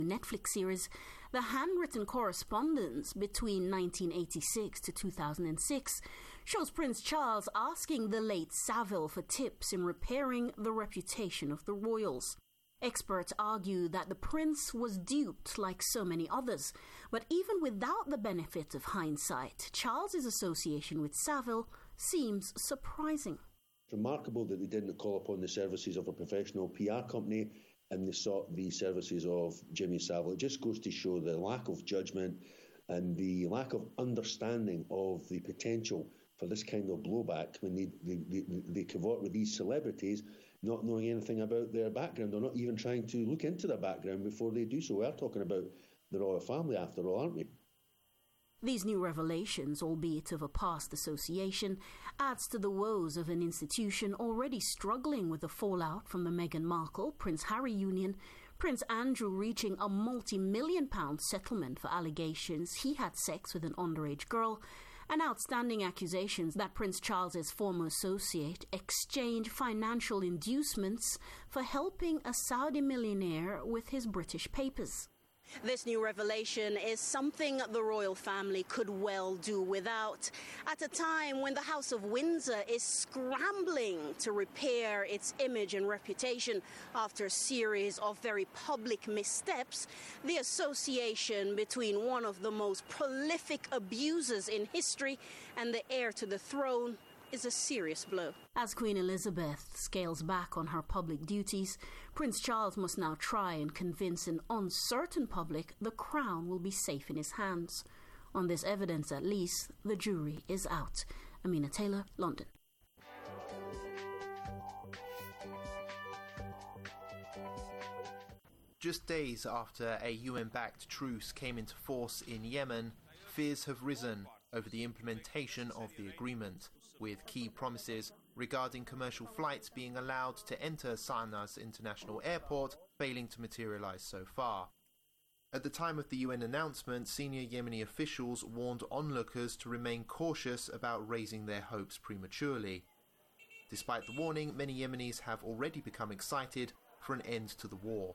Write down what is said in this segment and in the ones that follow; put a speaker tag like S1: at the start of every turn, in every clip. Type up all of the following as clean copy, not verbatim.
S1: Netflix series, the handwritten correspondence between 1986 to 2006 shows Prince Charles asking the late Savile for tips in repairing the reputation of the royals. Experts argue that the prince was duped like so many others, but even without the benefit of hindsight, Charles's association with Savile seems surprising.
S2: It's remarkable that they didn't call upon the services of a professional PR company and they sought the services of Jimmy Savile. It just goes to show the lack of judgment and the lack of understanding of the potential for this kind of blowback when they cavort with these celebrities, not knowing anything about their background or not even trying to look into their background before they do so. We're talking about the royal family after all, aren't we?
S1: These new revelations, albeit of a past association, adds to the woes of an institution already struggling with the fallout from the Meghan Markle-Prince Harry union, Prince Andrew reaching a multi-million-pound settlement for allegations he had sex with an underage girl, and outstanding accusations that Prince Charles's former associate exchanged financial inducements for helping a Saudi millionaire with his British papers. This new revelation is something the royal family could well do without, at a time when the House of Windsor is scrambling to repair its image and reputation after a series of very public missteps. The association between one of the most prolific abusers in history and the heir to the throne is a serious blow. As Queen Elizabeth scales back on her public duties, Prince Charles must now try and convince an uncertain public the crown will be safe in his hands. On this evidence, at least, the jury is out. Amina Taylor, London.
S3: Just days after a UN-backed truce came into force in Yemen, fears have risen over the implementation of the agreement, with key promises regarding commercial flights being allowed to enter Sana's international airport failing to materialise so far. At the time of the UN announcement, senior Yemeni officials warned onlookers to remain cautious about raising their hopes prematurely. Despite the warning, many Yemenis have already become excited for an end to the war.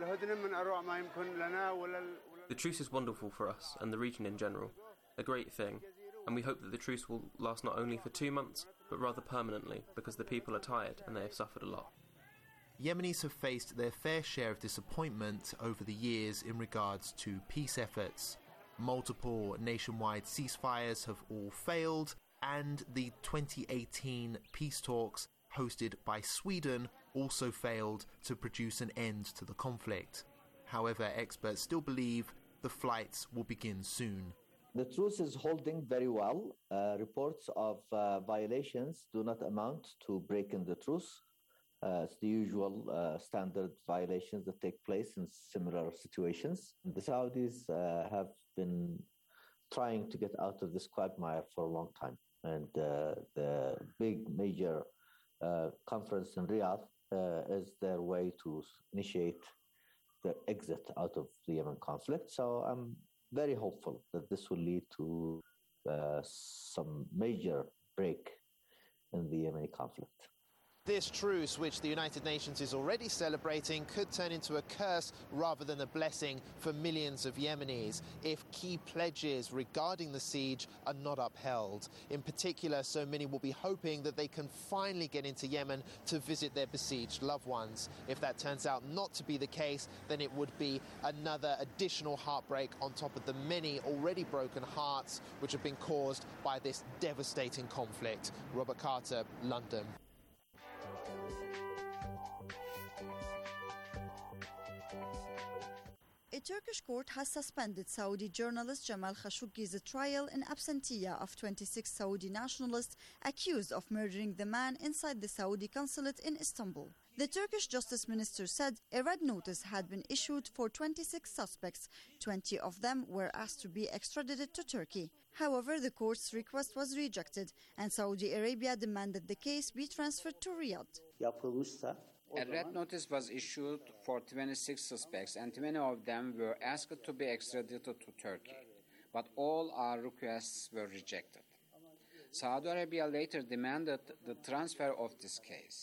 S4: The truce is wonderful for us and the region in general, a great thing, and we hope that the truce will last not only for 2 months, but rather permanently, because the people are tired and they have suffered a lot.
S3: Yemenis have faced their fair share of disappointment over the years in regards to peace efforts. Multiple nationwide ceasefires have all failed, and the 2018 peace talks hosted by Sweden also failed to produce an end to the conflict. However, experts still believe the flights will begin soon.
S5: The truce is holding very well. Reports of violations do not amount to breaking the truce. It's the usual standard violations that take place in similar situations. The Saudis have been trying to get out of this quagmire for a long time. And the big major conference in Riyadh is their way to initiate the exit out of the Yemen conflict. So I'm very hopeful that this will lead to some major break in the Yemeni conflict.
S3: This truce, which the United Nations is already celebrating, could turn into a curse rather than a blessing for millions of Yemenis if key pledges regarding the siege are not upheld. In particular, so many will be hoping that they can finally get into Yemen to visit their besieged loved ones. If that turns out not to be the case, then it would be another additional heartbreak on top of the many already broken hearts which have been caused by this devastating conflict. Robert Carter, London.
S6: A Turkish court has suspended Saudi journalist Jamal Khashoggi's trial in absentia of 26 Saudi nationalists accused of murdering the man inside the Saudi consulate in Istanbul. The Turkish Justice Minister said a red notice had been issued for 26 suspects. 20 of them were asked to be extradited to Turkey. However, the court's request was rejected, and Saudi Arabia demanded the case be transferred to Riyadh.
S7: A red notice was issued for 26 suspects, and 20 of them were asked to be extradited to Turkey. But all our requests were rejected. Saudi Arabia later demanded the transfer of this case.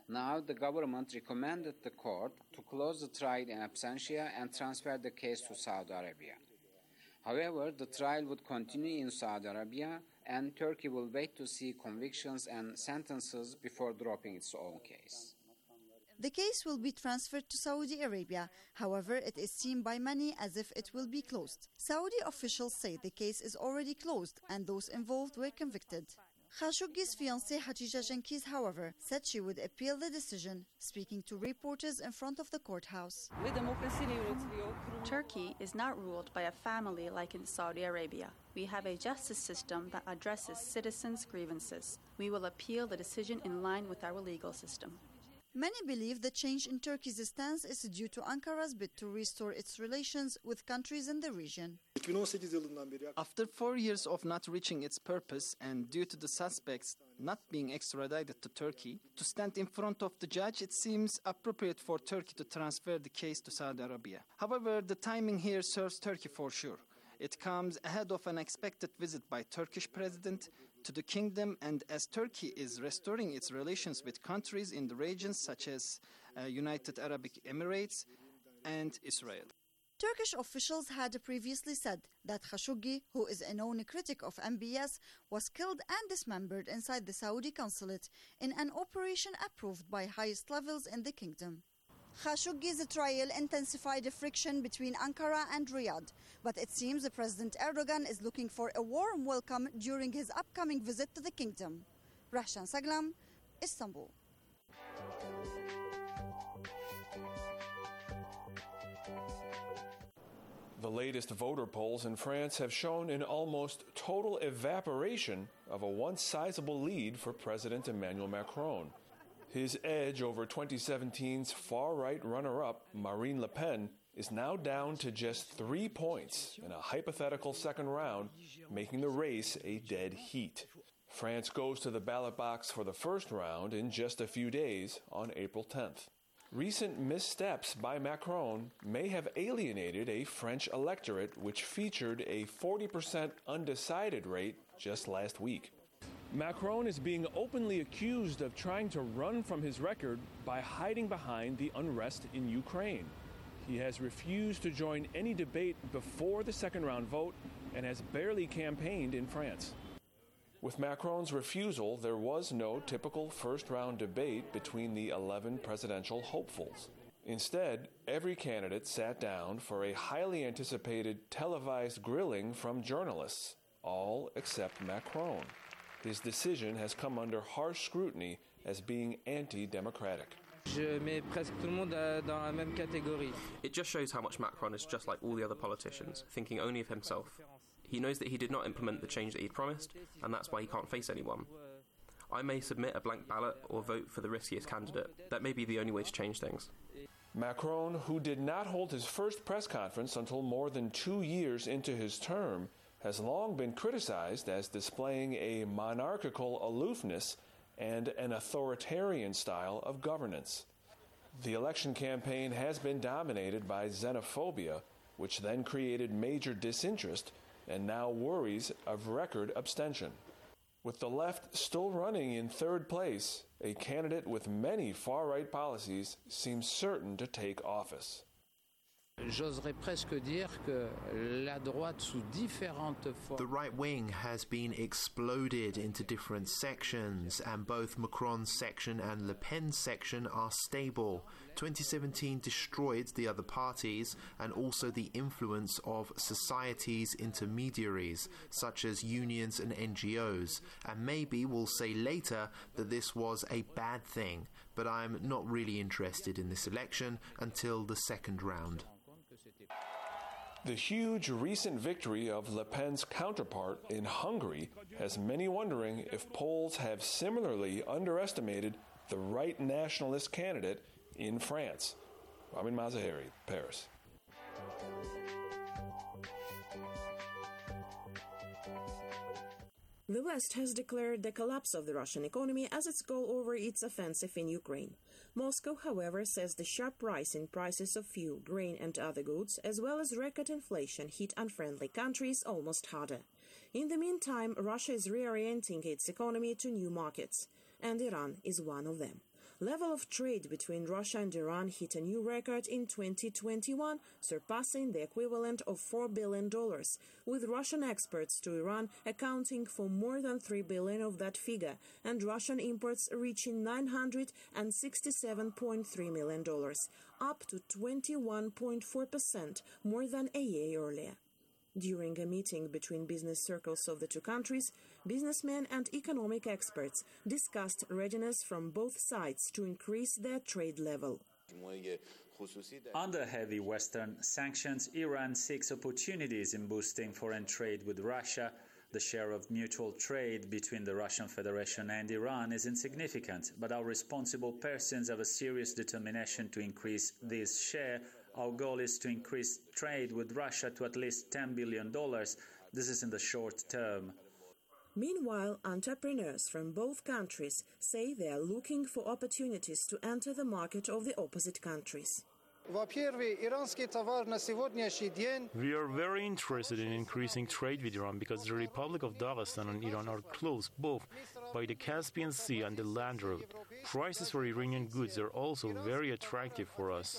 S7: Now, the government recommended the court to close the trial in absentia and transfer the case to Saudi Arabia. However, the trial would continue in Saudi Arabia, and Turkey will wait to see convictions and sentences before dropping its own case.
S6: The case will be transferred to Saudi Arabia. However, it is seen by many as if it will be closed. Saudi officials say the case is already closed and those involved were convicted. Khashoggi's fiancée Hatice Cengiz, however, said she would appeal the decision, speaking to reporters in front of the courthouse.
S8: Turkey is not ruled by a family like in Saudi Arabia. We have a justice system that addresses citizens' grievances. We will appeal the decision in line with our legal system.
S6: Many believe the change in Turkey's stance is due to Ankara's bid to restore its relations with countries in the region.
S9: After 4 years of not reaching its purpose and due to the suspects not being extradited to Turkey, to stand in front of the judge, it seems appropriate for Turkey to transfer the case to Saudi Arabia. However, the timing here serves Turkey for sure. It comes ahead of an expected visit by Turkish president to the kingdom, and as Turkey is restoring its relations with countries in the region such as United Arab Emirates and Israel.
S6: Turkish officials had previously said that Khashoggi, who is a known critic of MBS, was killed and dismembered inside the Saudi consulate in an operation approved by highest levels in the kingdom. Khashoggi's trial intensified the friction between Ankara and Riyadh, but it seems President Erdogan is looking for a warm welcome during his upcoming visit to the kingdom. Rahshan Saglam, Istanbul.
S10: The latest voter polls in France have shown an almost total evaporation of a once sizable lead for President Emmanuel Macron. His edge over 2017's far-right runner-up, Marine Le Pen, is now down to just 3 points in a hypothetical second round, making the race a dead heat. France goes to the ballot box for the first round in just a few days on April 10th. Recent missteps by Macron may have alienated a French electorate which featured a 40% undecided rate just last week. Macron is being openly accused of trying to run from his record by hiding behind the unrest in Ukraine. He has refused to join any debate before the second-round vote and has barely campaigned in France. With Macron's refusal, there was no typical first-round debate between the 11 presidential hopefuls. Instead, every candidate sat down for a highly anticipated televised grilling from journalists, all except Macron. His decision has come under harsh scrutiny as being anti-democratic.
S4: It just shows how much Macron is just like all the other politicians, thinking only of himself. He knows that he did not implement the change that he'd promised, and that's why he can't face anyone. I may submit a blank ballot or vote for the riskiest candidate. That may be the only way to change things.
S10: Macron, who did not hold his first press conference until more than 2 years into his term, has long been criticized as displaying a monarchical aloofness and an authoritarian style of governance. The election campaign has been dominated by xenophobia, which then created major disinterest and now worries of record abstention. With the left still running in third place, a candidate with many far-right policies seems certain to take office.
S11: J'oserais presque dire que la droite sous différentes formes.
S3: The right wing has been exploded into different sections, and both Macron's section and Le Pen's section are stable. 2017 destroyed the other parties and also the influence of society's intermediaries, such as unions and NGOs. And maybe we'll say later that this was a bad thing, but I'm not really interested in this election until the second round.
S10: The huge recent victory of Le Pen's counterpart in Hungary has many wondering if polls have similarly underestimated the right nationalist candidate in France. Ramin Mazaheri, Paris.
S12: The West has declared the collapse of the Russian economy as its goal over its offensive in Ukraine. Moscow, however, says the sharp rise in prices of fuel, grain and other goods, as well as record inflation, hit unfriendly countries almost harder. In the meantime, Russia is reorienting its economy to new markets, and Iran is one of them. Level of trade between Russia and Iran hit a new record in 2021, surpassing the equivalent of $4 billion, with Russian exports to Iran accounting for more than $3 billion of that figure, and Russian imports reaching $967.3 million, up to 21.4% more than a year earlier. During a meeting between business circles of the two countries, businessmen and economic experts discussed readiness from both sides to increase their trade level.
S13: Under heavy Western sanctions, Iran seeks opportunities in boosting foreign trade with Russia. The share of mutual trade between the Russian Federation and Iran is insignificant, but our responsible persons have a serious determination to increase this share. Our goal is to increase trade with Russia to at least $10 billion. This is in the short term.
S12: Meanwhile, entrepreneurs from both countries say they are looking for opportunities to enter the market of the opposite countries.
S14: We are very interested in increasing trade with Iran because the Republic of Dagestan and Iran are close both by the Caspian Sea and the land route. Prices for Iranian goods are also very attractive for us.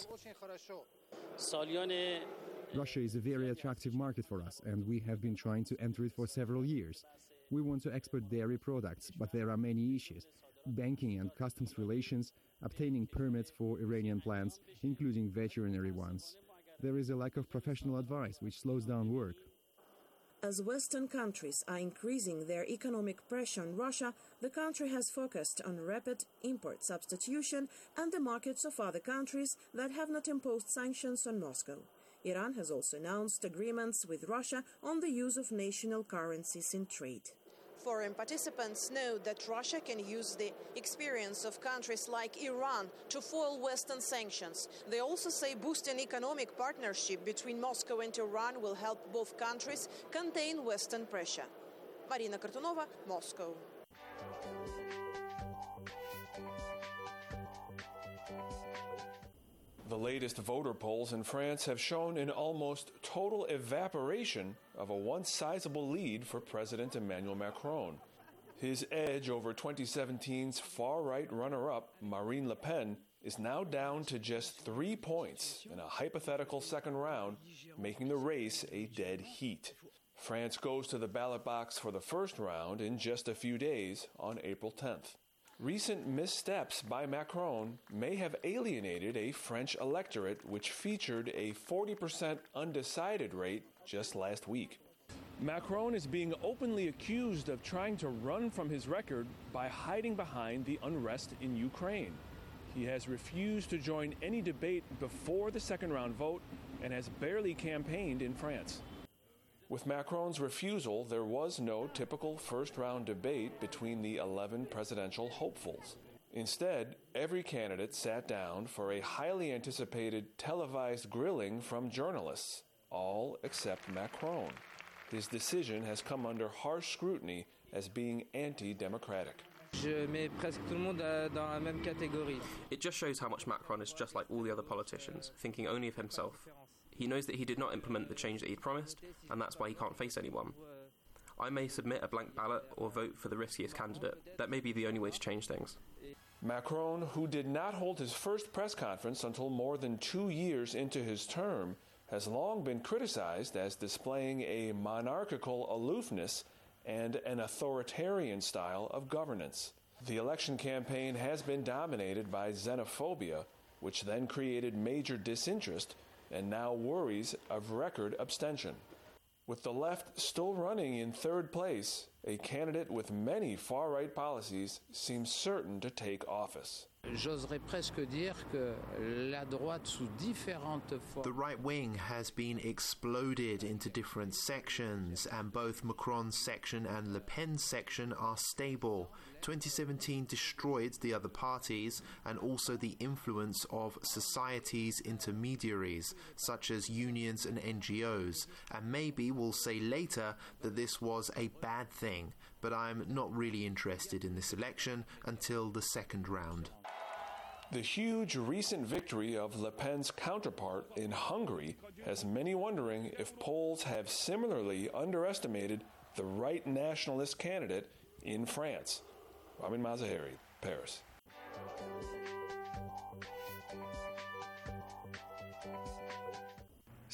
S15: Russia is a very attractive market for us, and we have been trying to enter it for several years. We want to export dairy products, but there are many issues: banking and customs relations, obtaining permits for Iranian plants, including veterinary ones. There is a lack of professional advice, which slows down work.
S12: As Western countries are increasing their economic pressure on Russia, the country has focused on rapid import substitution and the markets of other countries that have not imposed sanctions on Moscow. Iran has also announced agreements with Russia on the use of national currencies in trade.
S16: Foreign participants know that Russia can use the experience of countries like Iran to foil Western sanctions. They also say boosting economic partnership between Moscow and Iran will help both countries contain Western pressure. Marina Kartunova, Moscow.
S10: The latest voter polls in France have shown an almost total evaporation of a once sizable lead for President Emmanuel Macron. His edge over 2017's far-right runner-up, Marine Le Pen, is now down to just 3 points in a hypothetical second round, making the race a dead heat. France goes to the ballot box for the first round in just a few days on April 10th. Recent missteps by Macron may have alienated a French electorate which featured a 40% undecided rate just last week. Macron is being openly accused of trying to run from his record by hiding behind the unrest in Ukraine. He has refused to join any debate before the second round vote and has barely campaigned in France. With Macron's refusal, there was no typical first-round debate between the 11 presidential hopefuls. Instead, every candidate sat down for a highly anticipated televised grilling from journalists, all except Macron. His decision has come under harsh scrutiny as being anti-democratic.
S4: It just shows how much Macron is just like all the other politicians, thinking only of himself. He knows that he did not implement the change that he'd promised, and that's why he can't face anyone. I may submit a blank ballot or vote for the riskiest candidate. That may be the only way to change things.
S10: Macron, who did not hold his first press conference until more than 2 years into his term, has long been criticized as displaying a monarchical aloofness and an authoritarian style of governance. The election campaign has been dominated by xenophobia, which then created major disinterest and now worries of record abstention. With the left still running in third place, a candidate with many far-right policies seems certain to take office.
S11: J'oserais presque dire que la droite sous différentes formes.
S3: The right wing has been exploded into different sections, and both Macron's section and Le Pen's section are stable. 2017 destroyed the other parties and also the influence of society's intermediaries, such as unions and NGOs, and maybe we'll say later that this was a bad thing, but I'm not really interested in this election until the second round.
S10: The huge recent victory of Le Pen's counterpart in Hungary has many wondering if polls have similarly underestimated the right nationalist candidate in France. Ramin Mazaheri, Paris.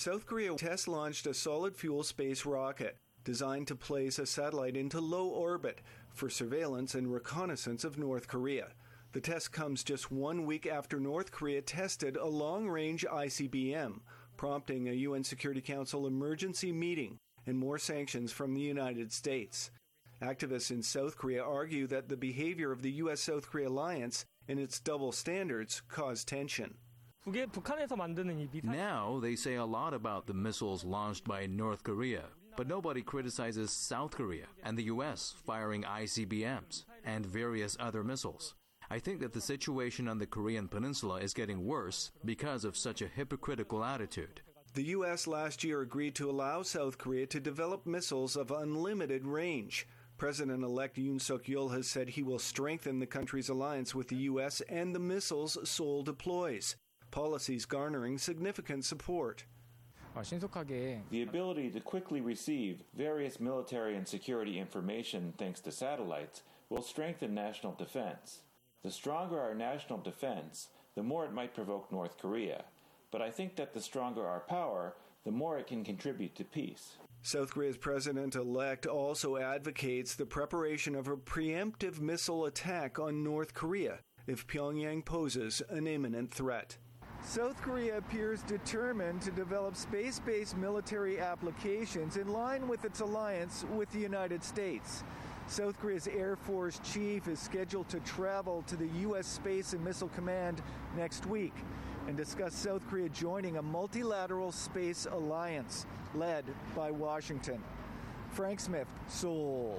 S17: South Korea test-launched a solid-fuel space rocket designed to place a satellite into low orbit for surveillance and reconnaissance of North Korea. The test comes just 1 week after North Korea tested a long-range ICBM, prompting a UN Security Council emergency meeting and more sanctions from the United States. Activists in South Korea argue that the behavior of the U.S.-South Korea alliance and its double standards cause tension.
S18: Now they say a lot about the missiles launched by North Korea, but nobody criticizes South Korea and the U.S. firing ICBMs and various other missiles. I think that the situation on the Korean peninsula is getting worse because of such a hypocritical attitude.
S17: The U.S. last year agreed to allow South Korea to develop missiles of unlimited range. President-elect Yoon Suk-yeol has said he will strengthen the country's alliance with the U.S. and the missiles Seoul deploys, policies garnering significant support.
S19: The ability to quickly receive various military and security information thanks to satellites will strengthen national defense. The stronger our national defense, the more it might provoke North Korea. But I think that the stronger our power, the more it can contribute to peace.
S17: South Korea's president-elect also advocates the preparation of a preemptive missile attack on North Korea if Pyongyang poses an imminent threat. South Korea appears determined to develop space-based military applications in line with its alliance with the United States. South Korea's Air Force chief is scheduled to travel to the U.S. Space and Missile Command next week and discuss South Korea joining a multilateral space alliance led by Washington. Frank Smith, Seoul.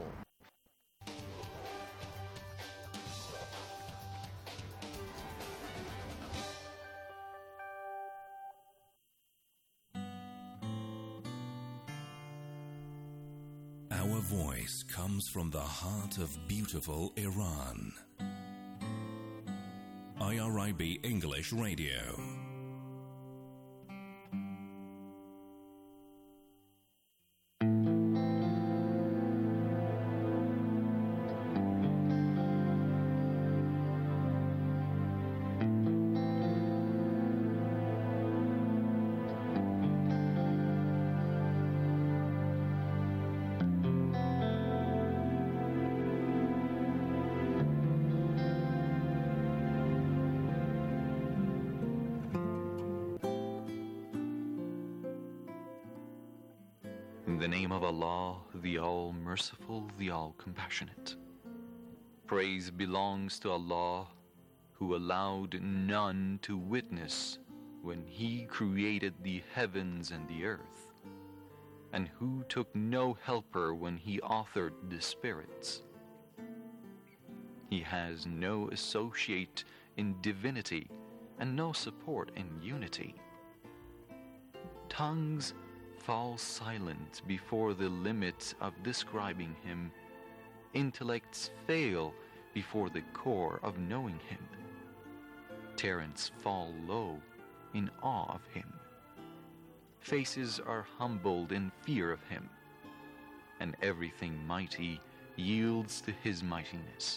S20: Our voice comes from the heart of beautiful Iran. IRIB English Radio.
S21: In the name of Allah, the All-Merciful, the All-Compassionate. Praise belongs to Allah, who allowed none to witness when He created the heavens and the earth, and who took no helper when He authored the spirits. He has no associate in divinity and no support in unity. Tongues fall silent before the limit of describing Him. Intellects fail before the core of knowing Him. Parents fall low in awe of Him. Faces are humbled in fear of Him, and everything mighty yields to His mightiness.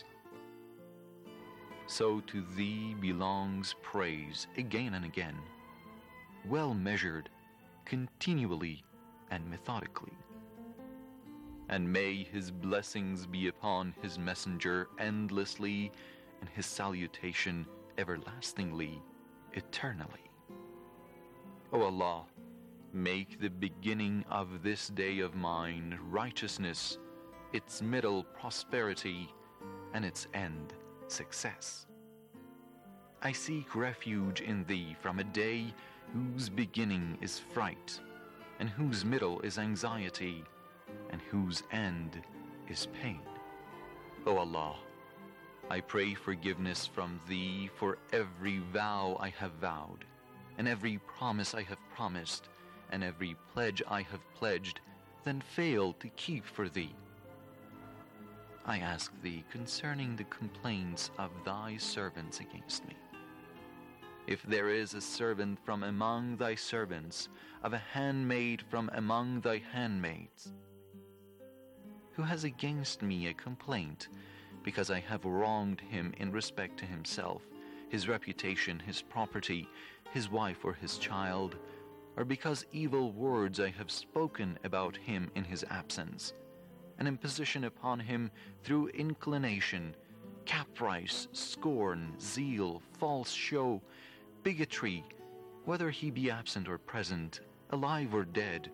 S21: So to Thee belongs praise again and again, well measured, continually and methodically. And may His blessings be upon His messenger endlessly, and His salutation everlastingly, eternally. O Allah, make the beginning of this day of mine righteousness, its middle prosperity, and its end success. I seek refuge in Thee from a day whose beginning is fright, and whose middle is anxiety, and whose end is pain. O Allah, I pray forgiveness from Thee for every vow I have vowed, and every promise I have promised, and every pledge I have pledged, then failed to keep for Thee. I ask Thee concerning the complaints of Thy servants against me. If there is a servant from among Thy servants, of a handmaid from among Thy handmaids, who has against me a complaint, because I have wronged him in respect to himself, his reputation, his property, his wife or his child, or because evil words I have spoken about him in his absence, an imposition upon him through inclination, caprice, scorn, zeal, false show, bigotry, whether he be absent or present, alive or dead,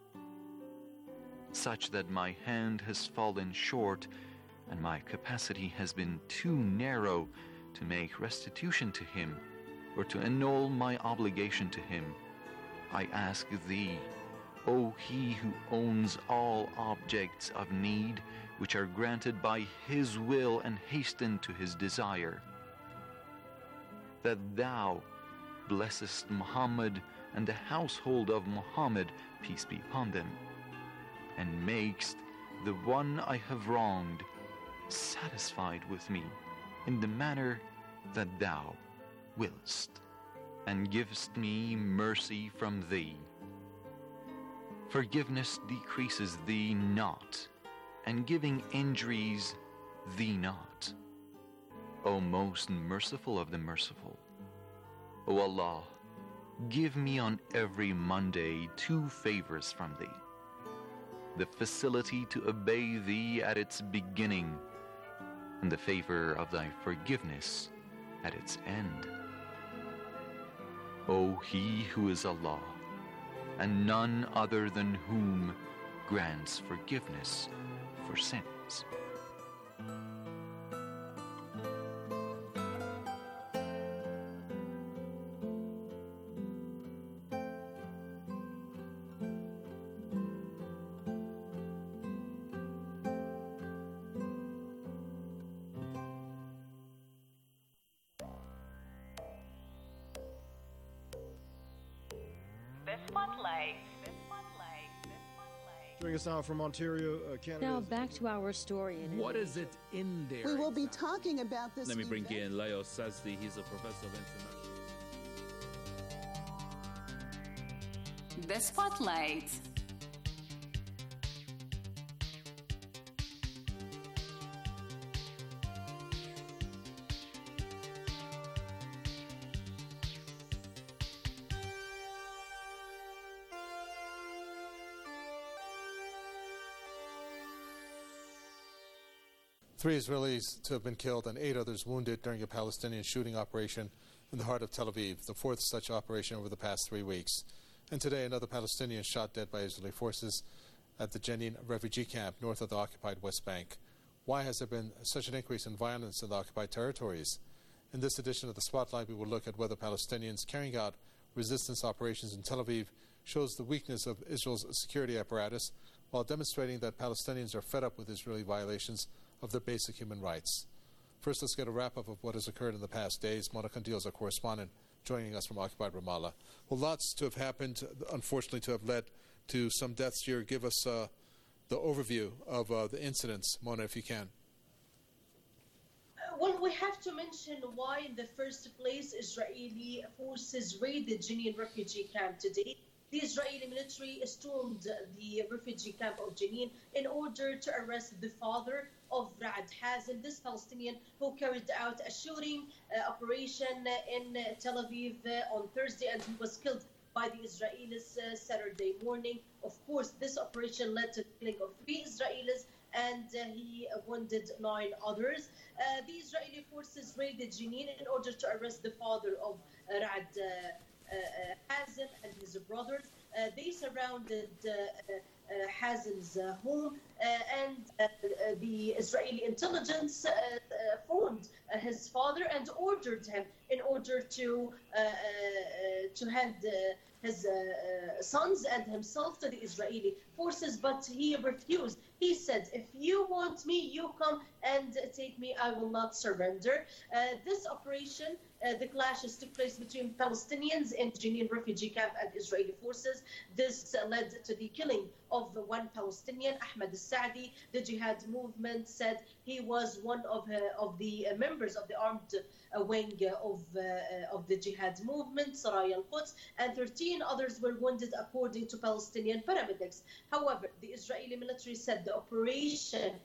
S21: such that my hand has fallen short and my capacity has been too narrow to make restitution to him or to annul my obligation to him, I ask thee, O he who owns all objects of need, which are granted by his will and hasten to his desire, that thou blessest Muhammad and the household of Muhammad, peace be upon them, and makest the one I have wronged satisfied with me in the manner that thou willst, and givest me mercy from thee. Forgiveness decreases thee not, and giving injuries thee not. O most merciful of the merciful, O Allah, give me on every Monday 2 favors from thee: the facility to obey thee at its beginning, and the favor of thy forgiveness at its end. O he who is Allah, and none other than whom grants forgiveness for sins.
S2: Joining us now from Ontario, Canada.
S22: Now back to our story.
S23: What is it in there?
S24: We will be talking about this.
S23: Let me bring in Leo Sazdi. He's a professor of international.
S25: The Spotlight.
S26: Three Israelis to have been killed and 8 others wounded during a Palestinian shooting operation in the heart of Tel Aviv, the 4th such operation over the past 3 weeks. And today, another Palestinian shot dead by Israeli forces at the Jenin refugee camp north of the occupied West Bank. Why has there been such an increase in violence in the occupied territories? In this edition of The Spotlight, we will look at whether Palestinians carrying out resistance operations in Tel Aviv shows the weakness of Israel's security apparatus, while demonstrating that Palestinians are fed up with Israeli violations of their basic human rights. First, let's get a wrap-up of what has occurred in the past days. Mona Kandil is our correspondent, joining us from occupied Ramallah. Well, lots to have happened, unfortunately, to have led to some deaths here. Give us the overview of the incidents, Mona, if you can.
S27: Well, we have to mention why, in the first place, Israeli forces raided Jenin refugee camp today. The Israeli military stormed the refugee camp of Jenin in order to arrest the father of Ra'ad Hazen, this Palestinian who carried out a shooting operation in Tel Aviv on Thursday, and he was killed by the Israelis Saturday morning. Of course, this operation led to the killing of 3 Israelis, and he wounded 9 others. The Israeli forces raided Jenin in order to arrest the father of Ra'ad Hazen and his brothers. They surrounded Hazen's home, and the Israeli intelligence phoned his father and ordered him in order to hand his sons and himself to the Israeli forces, but he refused. He said, if you want me, you come and take me, I will not surrender. This operation, the clashes took place between Palestinians in Jenin refugee camp and Israeli forces. This led to the killing of 1 Palestinian, Ahmed al-Saadi. The Jihad movement said he was one of the members of the armed wing of the Jihad movement, Saraya al-Quds, and 13 others were wounded according to Palestinian paramedics. However, the Israeli military said the operation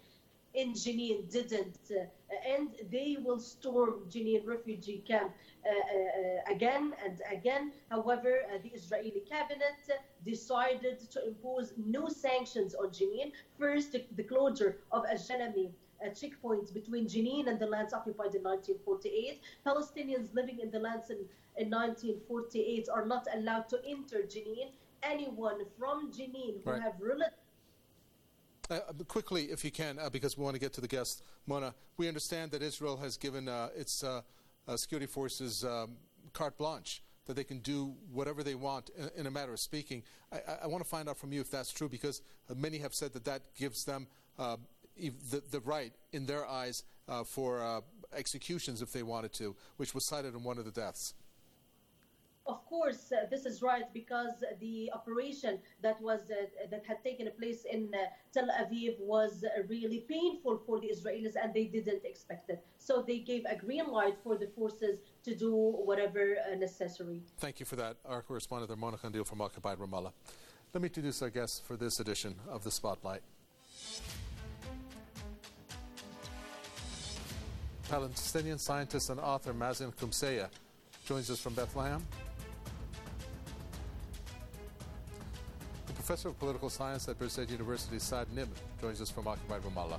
S27: in Jenin didn't end. They will storm Jenin refugee camp again and again. However, the Israeli cabinet decided to impose no sanctions on Jenin. First, the closure of Al-Jalami checkpoint between Jenin and the lands occupied in 1948. Palestinians living in the lands in 1948 are not allowed to enter Jenin. Anyone from Jenin who have relatives.
S26: Quickly, if you can, because we want to get to the guest, Mona, we understand that Israel has given its security forces carte blanche, that they can do whatever they want in a matter of speaking. I want to find out from you if that's true, because many have said that gives them the right, in their eyes, for executions if they wanted to, which was cited in one of the deaths.
S27: Of course, this is right, because the operation that had taken place in Tel Aviv was really painful for the Israelis, and they didn't expect it. So they gave a green light for the forces to do whatever necessary.
S26: Thank you for that. Our correspondent there, Mona Kandil from Occupied Ramallah. Let me introduce our guests for this edition of The Spotlight. Palestinian scientist and author Mazen Qumseya joins us from Bethlehem. The professor of political science at Birzeit University, Saad Nimr, joins us from Occupied Ramallah.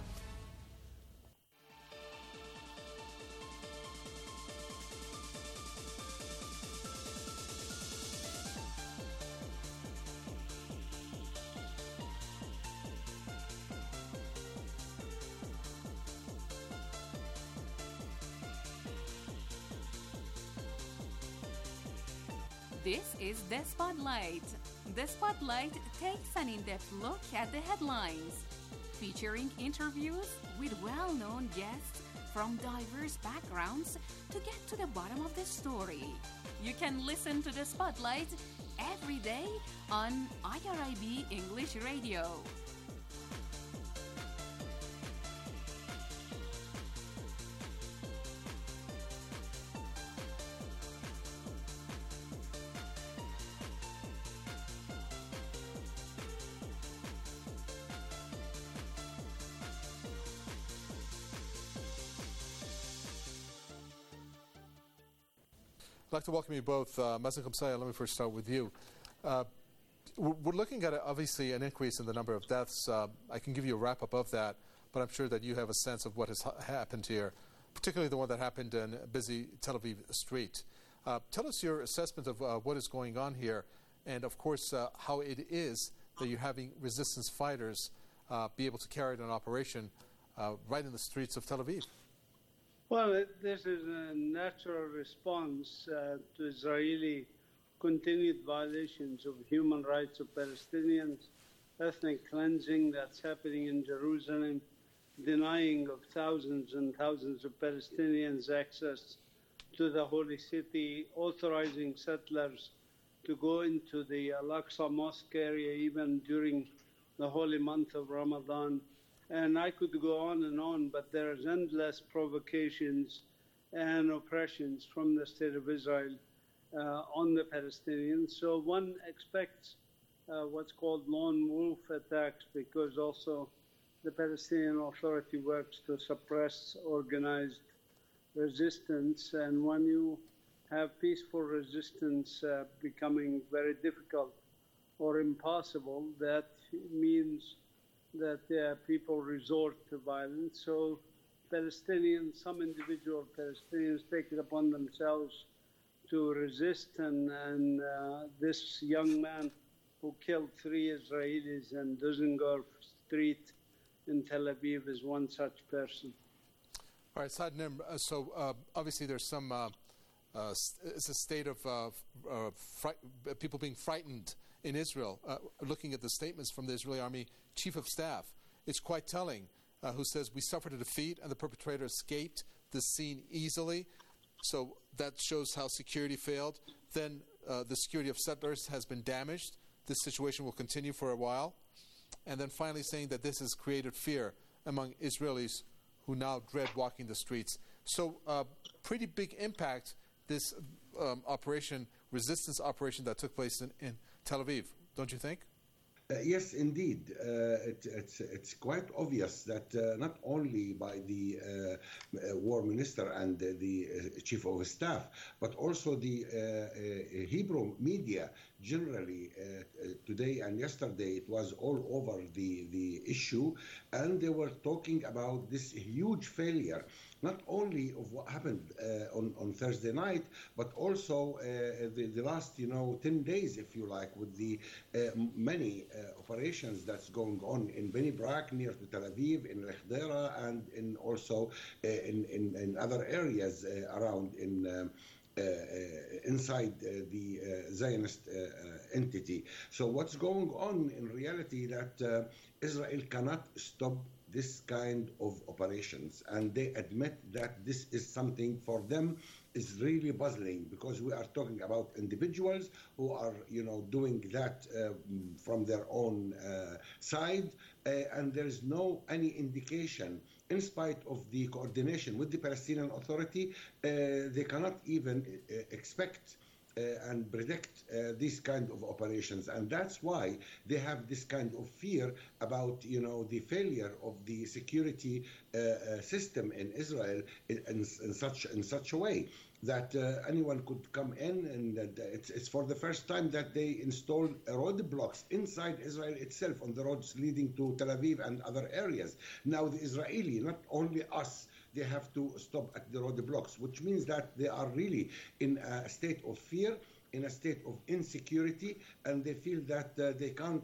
S1: This is The Spotlight. The Spotlight takes an in-depth look at the headlines, featuring interviews with well-known guests from diverse backgrounds to get to the bottom of the story. You can listen to The Spotlight every day on IRIB English Radio.
S26: I'd like to welcome you both. Mazen Qumseya, let me first start with you. We're looking at, obviously, an increase in the number of deaths. I can give you a wrap-up of that, but I'm sure that you have a sense of what has happened here, particularly the one that happened in a busy Tel Aviv street. Tell us your assessment of what is going on here, and, of course, how it is that you're having resistance fighters be able to carry out an operation right in the streets of Tel Aviv.
S5: Well, this is a natural response to Israeli continued violations of human rights of Palestinians, ethnic cleansing that's happening in Jerusalem, denying of thousands and thousands of Palestinians access to the holy city, authorizing settlers to go into the Al-Aqsa Mosque area even during the holy month of Ramadan. And I could go on, but there's endless provocations and oppressions from the State of Israel on the Palestinians. So one expects what's called lone wolf attacks, because also the Palestinian Authority works to suppress organized resistance. And when you have peaceful resistance becoming very difficult or impossible, that means that people resort to violence. So Palestinians, some individual Palestinians take it upon themselves to resist, and this young man who killed 3 Israelis in Dusengorf Street in Tel Aviv is one such person.
S26: All right, Saad Nimr, so obviously there's some, it's a state of people being frightened in Israel. Looking at the statements from the Israeli Army Chief of Staff, it's quite telling, who says, "We suffered a defeat and the perpetrator escaped the scene easily." So that shows how security failed. Then the security of settlers has been damaged. This situation will continue for a while. And then finally saying that this has created fear among Israelis who now dread walking the streets. So pretty big impact, this resistance operation that took place in Tel Aviv, don't you think?
S6: Yes, indeed. It's quite obvious that not only by the war minister and the chief of staff, but also the Hebrew media generally today and yesterday, it was all over the issue, and they were talking about this huge failure, not only of what happened on Thursday night, but also the last 10 days, if you like, with the many operations that's going on in Beni Brak near to Tel Aviv, in Lekhdera, and in also in other areas around inside the Zionist entity. So what's going on in reality that Israel cannot stop this kind of operations, and they admit that this is something for them is really puzzling, because we are talking about individuals who are doing that from their own side, and there is no any indication, in spite of the coordination with the Palestinian Authority, they cannot even expect and predict these kind of operations, and that's why they have this kind of fear about the failure of the security system in Israel in such a way that anyone could come in, and it's for the first time that they installed roadblocks inside Israel itself on the roads leading to Tel Aviv and other areas. Now the Israeli, not only us, they have to stop at the roadblocks, which means that they are really in a state of fear, in a state of insecurity, and they feel that they can't,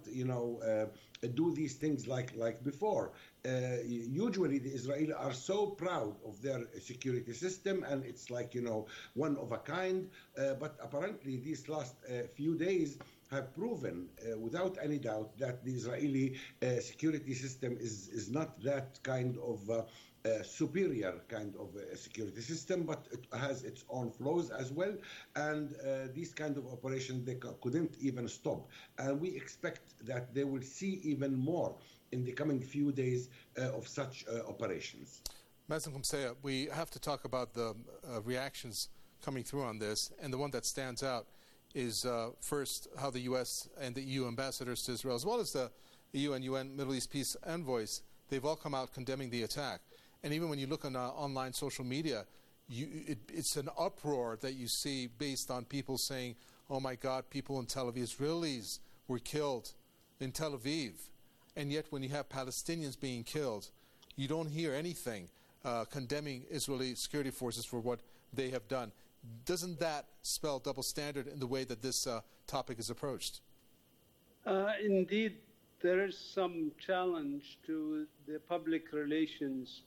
S6: do these things like before. Usually the Israelis are so proud of their security system, and it's like, one of a kind, but apparently these last few days have proven without any doubt that the Israeli security system is not that kind of superior kind of security system, but it has its own flaws as well, and these kind of operations they couldn't even stop, and we expect that they will see even more in the coming few days of such operations.
S26: Mazen Qamceya, we have to talk about the reactions coming through on this, and the one that stands out is first how the U.S. and the EU ambassadors to Israel, as well as the EU and UN Middle East peace envoys, they've all come out condemning the attack. And even when you look on online social media, it's an uproar that you see based on people saying, oh my God, people in Tel Aviv, Israelis were killed in Tel Aviv. And yet when you have Palestinians being killed, you don't hear anything condemning Israeli security forces for what they have done. Doesn't that spell double standard in the way that this topic is approached?
S5: Indeed, there is some challenge to the public relations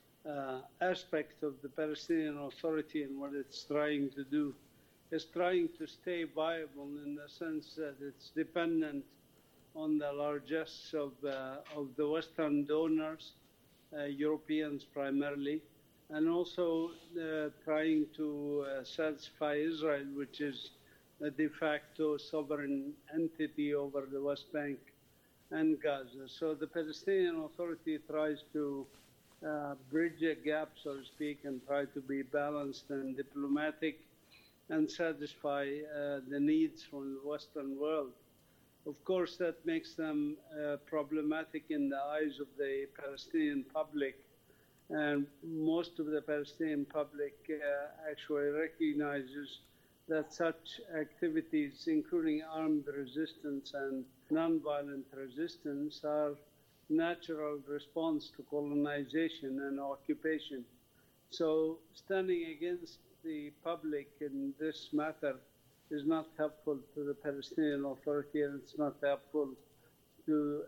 S5: aspect of the Palestinian Authority and what it's trying to do. It's trying to stay viable in the sense that it's dependent on the largesse of the Western donors, Europeans primarily, and also trying to satisfy Israel, which is a de facto sovereign entity over the West Bank and Gaza. So the Palestinian Authority tries to bridge a gap, so to speak, and try to be balanced and diplomatic and satisfy the needs from the Western world. Of course, that makes them problematic in the eyes of the Palestinian public, and most of the Palestinian public actually recognizes that such activities, including armed resistance and nonviolent resistance, are natural response to colonization and occupation. So standing against the public in this matter is not helpful to the Palestinian Authority, and it's not helpful to,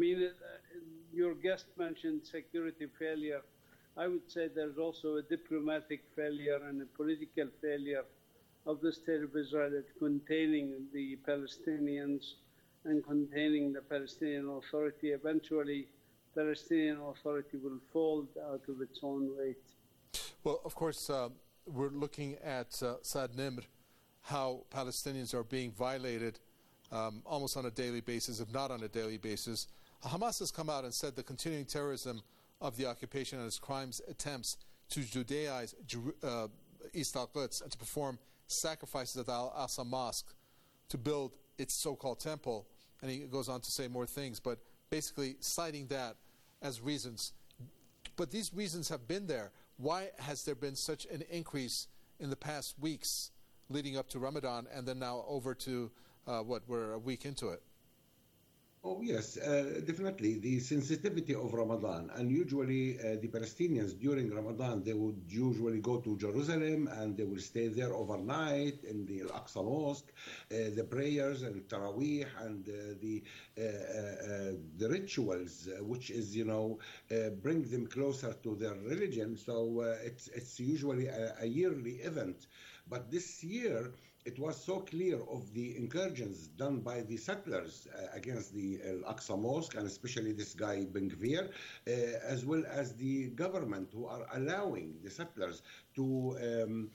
S5: your guest mentioned security failure. I would say there's also a diplomatic failure and a political failure of the State of Israel at containing the Palestinians and containing the Palestinian Authority. Eventually, the Palestinian Authority will fold out of its own weight.
S26: Well, of course, we're looking at Saad Nimr, how Palestinians are being violated almost on a daily basis, if not on a daily basis. Hamas has come out and said the continuing terrorism of the occupation and its crimes attempts to Judaize East Al-Quds and to perform sacrifices at the Al-Aqsa Mosque to build its so-called temple and he goes on to say more things, but basically citing that as reasons. But these reasons have been there. Why has there been such an increase in the past weeks leading up to Ramadan and then now over to, we're a week into it?
S6: Oh, yes, definitely. The sensitivity of Ramadan, and usually the Palestinians during Ramadan, they would usually go to Jerusalem and they will stay there overnight in the Al-Aqsa Mosque, the prayers and Taraweeh and the rituals, which is, bring them closer to their religion. So it's usually a yearly event. But this year, it was so clear of the incursions done by the settlers against the Al-Aqsa Mosque, and especially this guy Ben Gvir, as well as the government, who are allowing the settlers to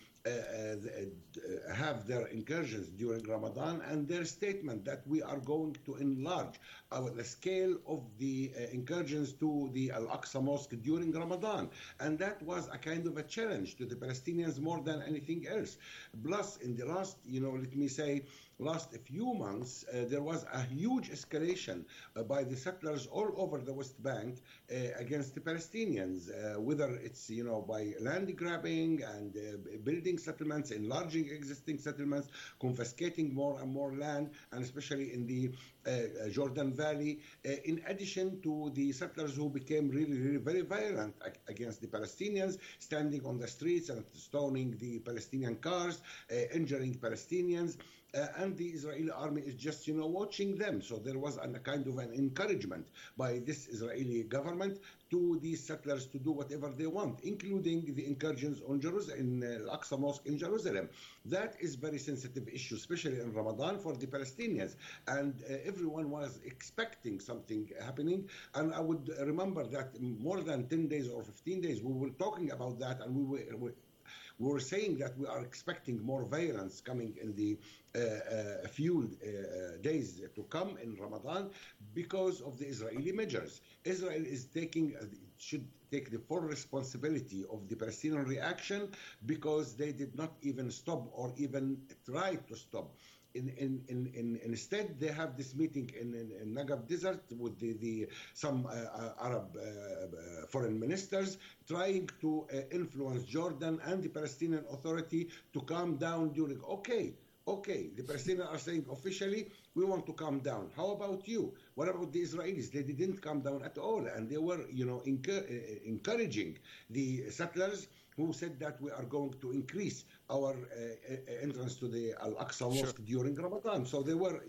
S6: have their incursions during Ramadan, and their statement that we are going to enlarge the scale of the incursions to the Al-Aqsa Mosque during Ramadan. And that was a kind of a challenge to the Palestinians more than anything else. Plus, in the last, let me say, last few months, there was a huge escalation by the settlers all over the West Bank against the Palestinians, whether it's, by land grabbing and building settlements, enlarging existing settlements, confiscating more and more land, and especially in the Jordan Valley, in addition to the settlers who became really, really very violent against the Palestinians, standing on the streets and stoning the Palestinian cars, injuring Palestinians. And the Israeli army is just, watching them. So there was a kind of an encouragement by this Israeli government to these settlers to do whatever they want, including the incursions on Jerusalem, in Al-Aqsa Mosque in Jerusalem. That is very sensitive issue, especially in Ramadan for the Palestinians. And everyone was expecting something happening. And I would remember that more than 10 days or 15 days, we were talking about that, and we were saying that we are expecting more violence coming in the few days to come in Ramadan because of the Israeli measures. Israel is should take the full responsibility of the Palestinian reaction, because they did not even stop or even try to stop. Instead, they have this meeting in Negev Desert with some Arab foreign ministers trying to influence Jordan and the Palestinian Authority to calm down during. Okay, the Palestinians are saying officially, we want to calm down. How about you? What about the Israelis? They didn't calm down at all, and they were, encouraging the settlers, who said that we are going to increase our entrance to the Al-Aqsa Mosque during Ramadan. So they were,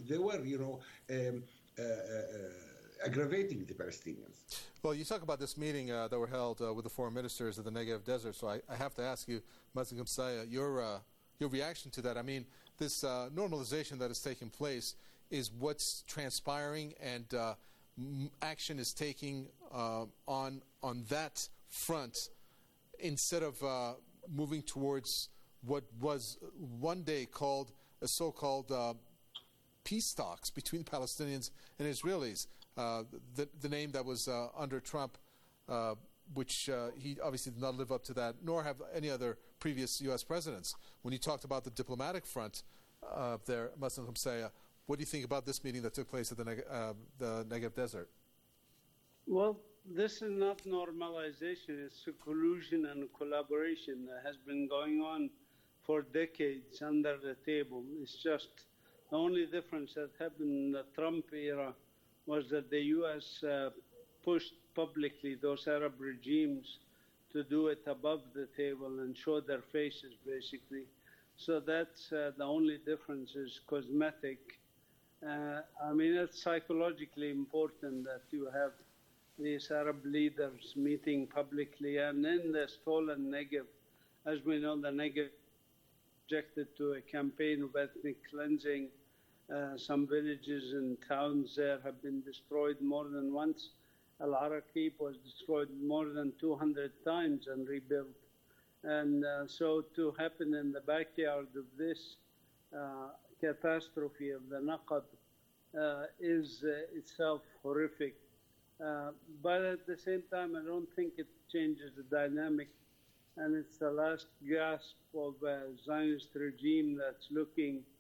S6: aggravating the Palestinians.
S26: Well, you talk about this meeting that were held with the foreign ministers of the Negev Desert. So I have to ask you, Mazen Khamsaya, your reaction to that. I mean, this normalization that is taking place is what's transpiring, and action is taking on that front, instead of moving towards what was one day called a so-called peace talks between Palestinians and Israelis. The name that was under Trump, which he obviously did not live up to that, nor have any other previous U.S. presidents. When you talked about the diplomatic front there, Mazen Khamsaya, what do you think about this meeting that took place at the Negev Desert?
S5: Well, this is not normalization. It's a collusion and collaboration that has been going on for decades under the table. It's just the only difference that happened in the Trump era was that the U.S. pushed publicly those Arab regimes to do it above the table and show their faces, basically. So that's the only difference, is cosmetic. I mean, it's psychologically important that you have these Arab leaders meeting publicly. And in the stolen Negev, as we know, the Negev objected to a campaign of ethnic cleansing. Some villages and towns there have been destroyed more than once. Al-Araqib was destroyed more than 200 times and rebuilt. And so to happen in the backyard of this catastrophe of the Naqab is itself horrific. But at the same time, I don't think it changes the dynamic. And it's the last gasp of a Zionist regime that's looking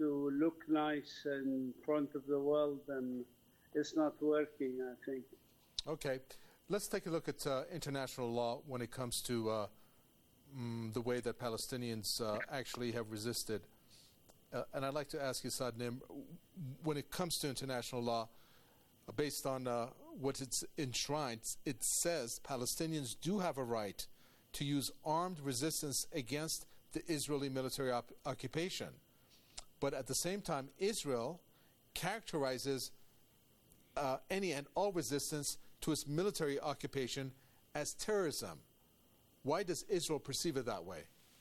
S5: to look nice in front of the world, and it's not working, I think.
S26: Okay. Let's take a look at international law when it comes to the way that Palestinians actually have resisted. And I'd like to ask you, Saad Nim, when it comes to international law, based on what it's enshrined, it says Palestinians do have a right to use armed resistance against the Israeli military occupation. But at the same time, Israel characterizes any and all resistance to its military occupation as terrorism. Why does Israel perceive it that way?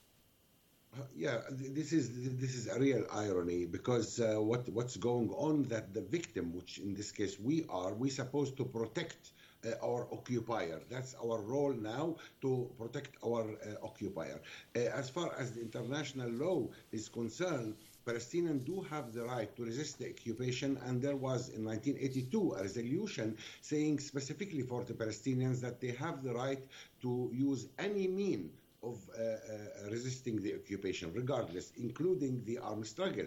S6: This is a real irony, because what's going on, that the victim, which in this case we're supposed to protect our occupier. That's our role now, to protect our occupier. As far as the international law is concerned, Palestinians do have the right to resist the occupation, and there was in 1982 a resolution saying specifically for the Palestinians that they have the right to use any mean of resisting the occupation, regardless, including the armed struggle.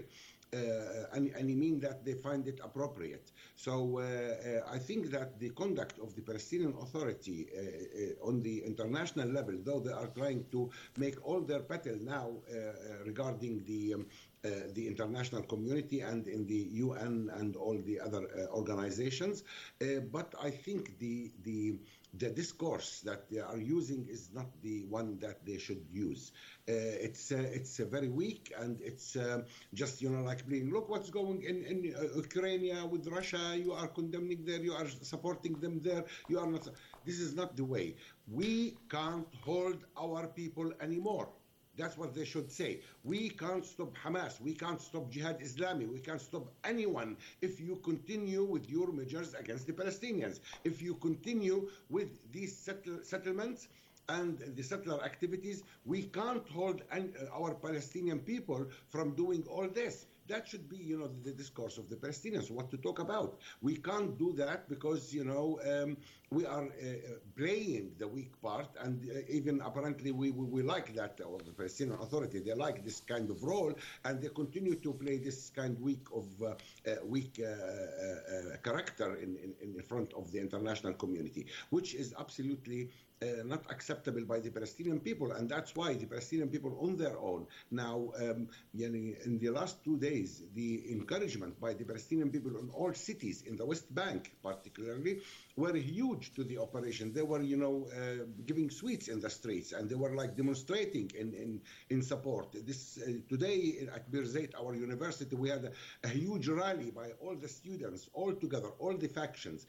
S6: Any mean that they find it appropriate. So I think that the conduct of the Palestinian Authority on the international level, though they are trying to make all their battle now regarding the international community and in the UN and all the other organizations, but I think the discourse that they are using is not the one that they should use. It's very weak, and it's just, like being, look what's going in Ukraine with Russia. You are condemning there. You are supporting them there. You are not. This is not the way. We can't hold our people anymore. That's what they should say. We can't stop Hamas. We can't stop Jihad Islami. We can't stop anyone if you continue with your measures against the Palestinians. If you continue with these settlements and the settler activities, we can't hold our Palestinian people from doing all this. That should be, the discourse of the Palestinians, what to talk about. We can't do that because, we are playing the weak part, and even apparently we like that, or the Palestinian Authority, they like this kind of role, and they continue to play this kind of weak character in front of the international community, which is absolutely not acceptable by the Palestinian people, and that's why the Palestinian people on their own now, in the last 2 days, the encouragement by the Palestinian people in all cities in the West Bank particularly were huge to the operation. They were, giving sweets in the streets, and they were like demonstrating in support. This today at Birzeit, our university, we had a huge rally by all the students, all together, all the factions,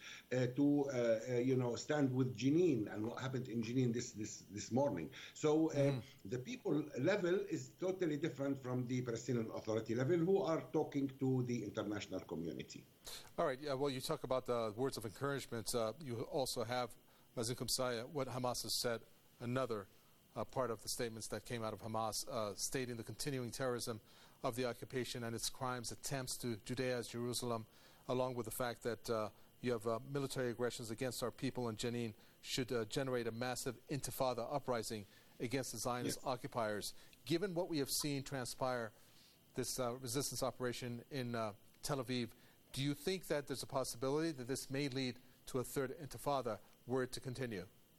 S6: to stand with Jenin and what happened in Jenin this morning. So the people level is totally different from the Palestinian Authority level, who are talking to the international community.
S26: All right. Yeah. Well, you talk about the words of encouragement. You also have, Mazen Kumsaya, what Hamas has said, another part of the statements that came out of Hamas, stating the continuing terrorism of the occupation and its crimes, attempts to Judaize Jerusalem, along with the fact that you have military aggressions against our people in Jenin, should generate a massive intifada uprising against the Zionist occupiers. Given what we have seen transpire, this resistance operation in Tel Aviv, do you think that there's a possibility that this may lead to a third intifada were it to continue?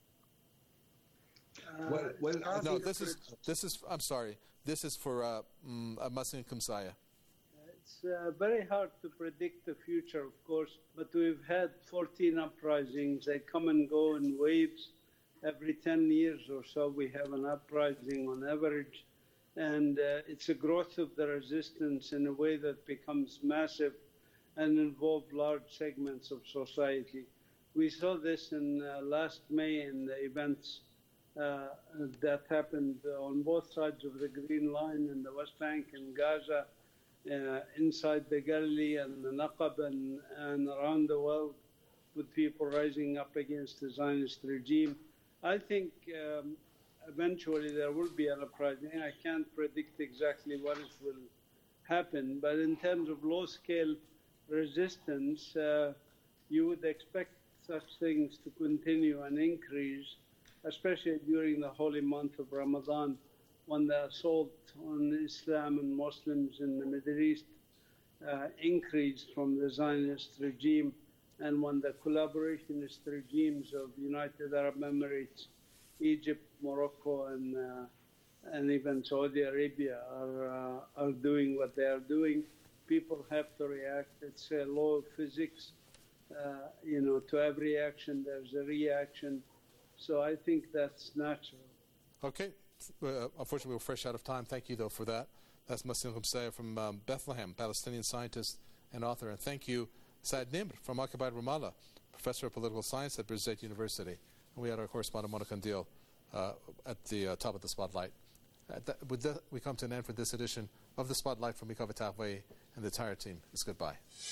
S26: No, this is. I'm sorry. This is for Mazen Kumsaya.
S5: It's very hard to predict the future, of course, but we've had 14 uprisings. They come and go in waves. Every 10 years or so, we have an uprising on average. And it's a growth of the resistance in a way that becomes massive and involve large segments of society. We saw this in last May in the events that happened on both sides of the Green Line in the West Bank and Gaza, inside the Galilee and the Naqab and around the world, with people rising up against the Zionist regime. I think eventually there will be an uprising. I can't predict exactly what will happen, but in terms of low-scale resistance, you would expect such things to continue and increase, especially during the holy month of Ramadan, when the assault on Islam and Muslims in the Middle East increased from the Zionist regime, and when the collaborationist regimes of United Arab Emirates, Egypt, Morocco, and even Saudi Arabia are doing what they are doing, people have to react. It's a law of physics. To every action there's a reaction. So I think that's natural.
S26: Okay. Unfortunately, we're fresh out of time. Thank you, though, for that. That's Massim Khumsaya from Bethlehem, Palestinian scientist and author. And thank you, Saad Nimr from occupied Ramallah, professor of political science at Birzeit University. And we had our correspondent, Monica Kandil, at the top of the spotlight. With that, we come to an end for this edition of the Spotlight from Mikava Tahwei and the entire team. It's goodbye.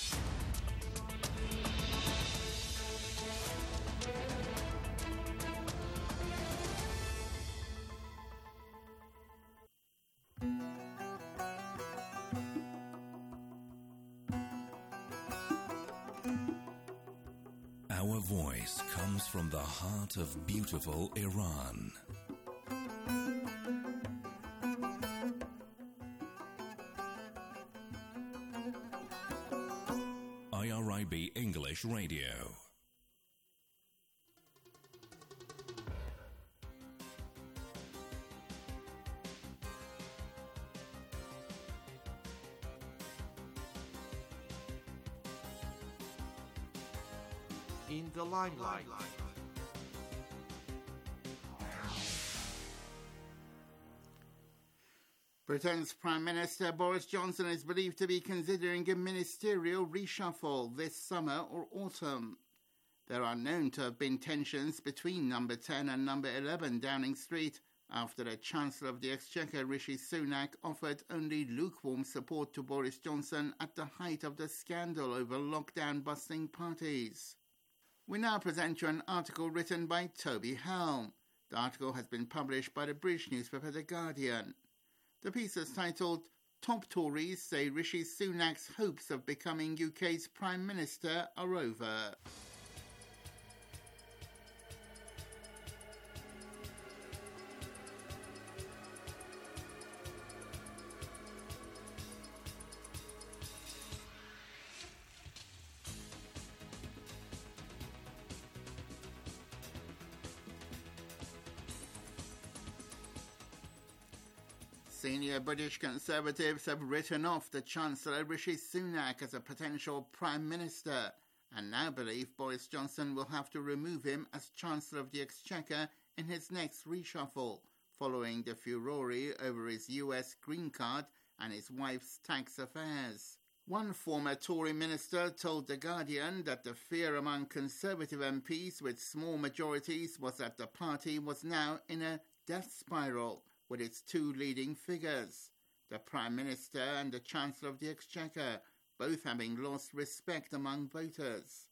S20: Our voice comes from the heart of beautiful Iran. IRIB English Radio.
S3: In the limelight.
S7: Britain's Prime Minister Boris Johnson is believed to be considering a ministerial reshuffle this summer or autumn. There are known to have been tensions between number 10 and number 11 Downing Street after the Chancellor of the Exchequer Rishi Sunak offered only lukewarm support to Boris Johnson at the height of the scandal over lockdown-busting parties. We now present you an article written by Toby Helm. The article has been published by the British newspaper The Guardian. The piece is titled, "Top Tories Say Rishi Sunak's Hopes of Becoming UK's Prime Minister Are Over." Senior British Conservatives have written off the Chancellor Rishi Sunak as a potential Prime Minister and now believe Boris Johnson will have to remove him as Chancellor of the Exchequer in his next reshuffle, following the furore over his US green card and his wife's tax affairs. One former Tory minister told The Guardian that the fear among Conservative MPs with small majorities was that the party was now in a death spiral, with its two leading figures, the Prime Minister and the Chancellor of the Exchequer, both having lost respect among voters.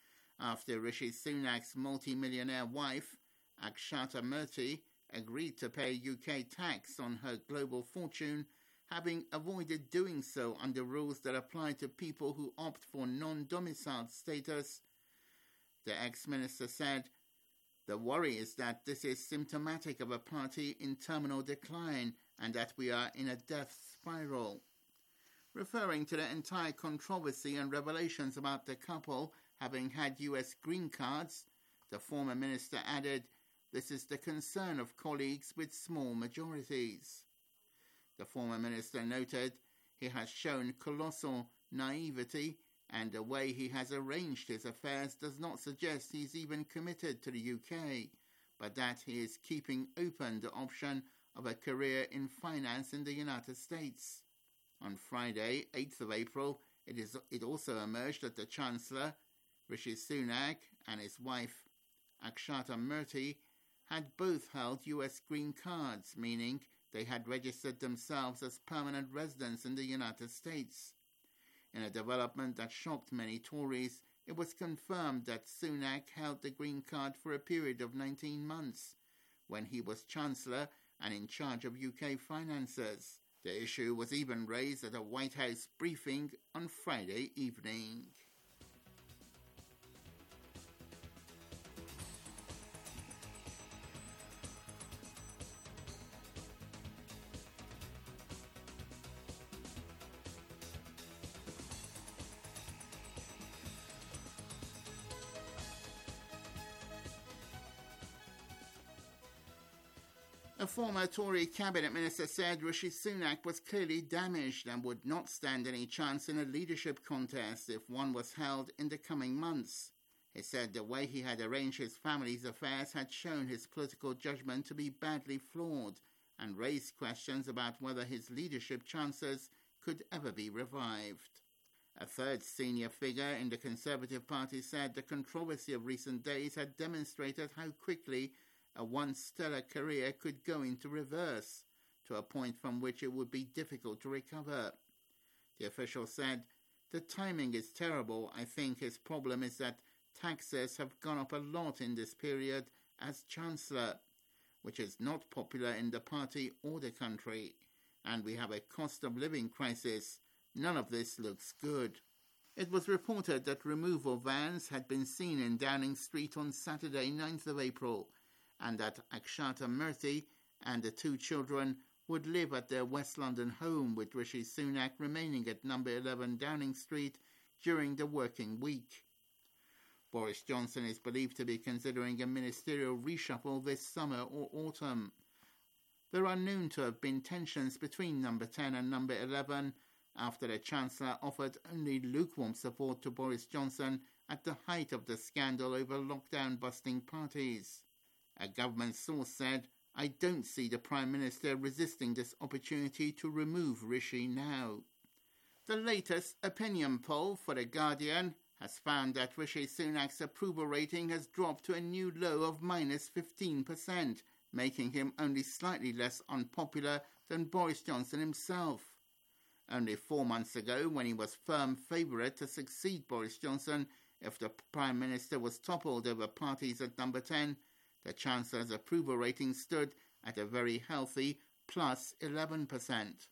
S7: After Rishi Sunak's multi-millionaire wife, Akshata Murthy, agreed to pay UK tax on her global fortune, having avoided doing so under rules that apply to people who opt for non-domiciled status, the ex-minister said, "The worry is that this is symptomatic of a party in terminal decline and that we are in a death spiral." Referring to the entire controversy and revelations about the couple having had US green cards, the former minister added, "This is the concern of colleagues with small majorities." The former minister noted he has shown colossal naivety and the way he has arranged his affairs does not suggest he's even committed to the UK, but that he is keeping open the option of a career in finance in the United States. On Friday, 8th of April, it also emerged that the Chancellor, Rishi Sunak, and his wife, Akshata Murthy, had both held US green cards, meaning they had registered themselves as permanent residents in the United States. In a development that shocked many Tories, it was confirmed that Sunak held the green card for a period of 19 months, when he was Chancellor and in charge of UK finances. The issue was even raised at a White House briefing on Friday evening. A former Tory cabinet minister said Rishi Sunak was clearly damaged and would not stand any chance in a leadership contest if one was held in the coming months. He said the way he had arranged his family's affairs had shown his political judgment to be badly flawed and raised questions about whether his leadership chances could ever be revived. A third senior figure in the Conservative Party said the controversy of recent days had demonstrated how quickly a once stellar career could go into reverse, to a point from which it would be difficult to recover. The official said, "The timing is terrible. I think his problem is that taxes have gone up a lot in this period as Chancellor, which is not popular in the party or the country, and we have a cost of living crisis. None of this looks good." It was reported that removal vans had been seen in Downing Street on Saturday, 9th of April, and that Akshata Murthy and the two children would live at their West London home, with Rishi Sunak remaining at number 11 Downing Street during the working week. Boris Johnson is believed to be considering a ministerial reshuffle this summer or autumn. There are known to have been tensions between number 10 and number 11 after the Chancellor offered only lukewarm support to Boris Johnson at the height of the scandal over lockdown-busting parties. A government source said, "I don't see the Prime Minister resisting this opportunity to remove Rishi now." The latest opinion poll for The Guardian has found that Rishi Sunak's approval rating has dropped to a new low of -15%, making him only slightly less unpopular than Boris Johnson himself. Only 4 months ago, when he was firm favourite to succeed Boris Johnson if the Prime Minister was toppled over parties at number 10, the Chancellor's approval rating stood at a very healthy +11%.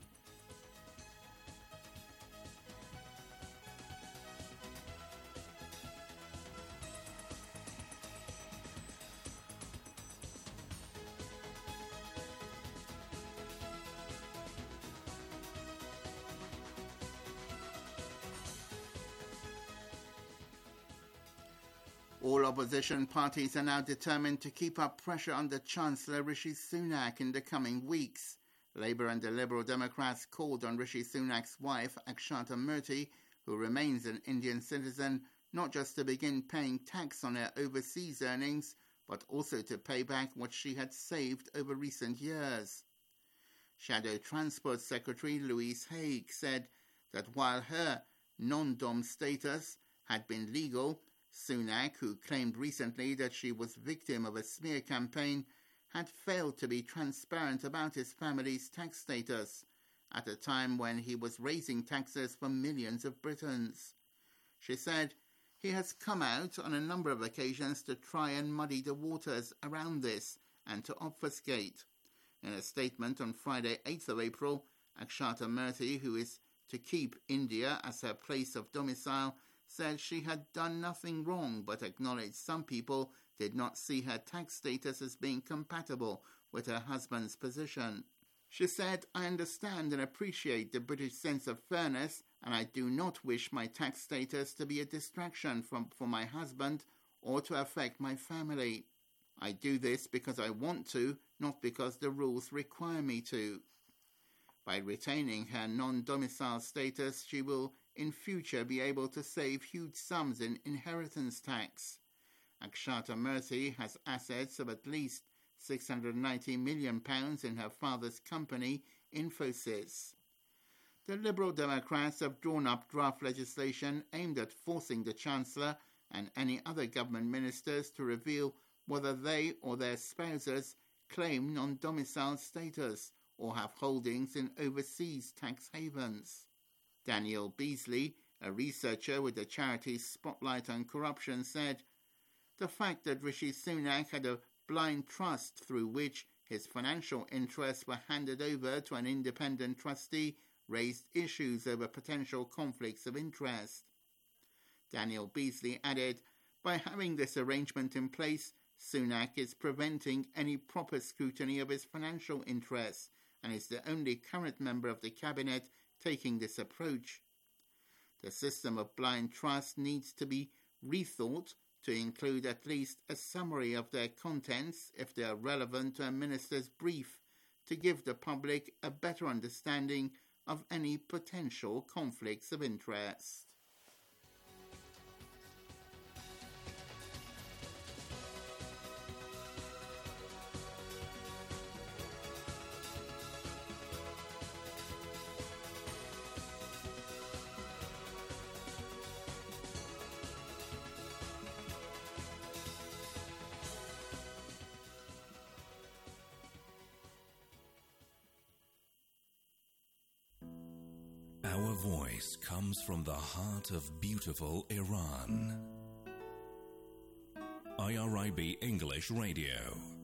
S7: All opposition parties are now determined to keep up pressure on the Chancellor Rishi Sunak in the coming weeks. Labour and the Liberal Democrats called on Rishi Sunak's wife, Akshata Murthy, who remains an Indian citizen, not just to begin paying tax on her overseas earnings, but also to pay back what she had saved over recent years. Shadow Transport Secretary Louise Haigh said that while her non-dom status had been legal, Sunak, who claimed recently that she was victim of a smear campaign, had failed to be transparent about his family's tax status at a time when he was raising taxes for millions of Britons. She said he has come out on a number of occasions to try and muddy the waters around this and to obfuscate. In a statement on Friday, 8th of April, Akshata Murthy, who is to keep India as her place of domicile, said she had done nothing wrong, but acknowledged some people did not see her tax status as being compatible with her husband's position. She said, "I understand and appreciate the British sense of fairness, and I do not wish my tax status to be a distraction for my husband or to affect my family. I do this because I want to, not because the rules require me to." By retaining her non-domicile status, she will in future be able to save huge sums in inheritance tax. Akshata Murthy has assets of at least £690 million in her father's company, Infosys. The Liberal Democrats have drawn up draft legislation aimed at forcing the Chancellor and any other government ministers to reveal whether they or their spouses claim non-domicile status or have holdings in overseas tax havens. Daniel Beasley, a researcher with the charity Spotlight on Corruption, said, "The fact that Rishi Sunak had a blind trust through which his financial interests were handed over to an independent trustee raised issues over potential conflicts of interest." Daniel Beasley added, "By having this arrangement in place, Sunak is preventing any proper scrutiny of his financial interests and is the only current member of the cabinet taking this approach. The system of blind trust needs to be rethought to include at least a summary of their contents if they are relevant to a minister's brief, to give the public a better understanding of any potential conflicts of interest.
S20: Our voice comes from the heart of beautiful Iran. IRIB English Radio.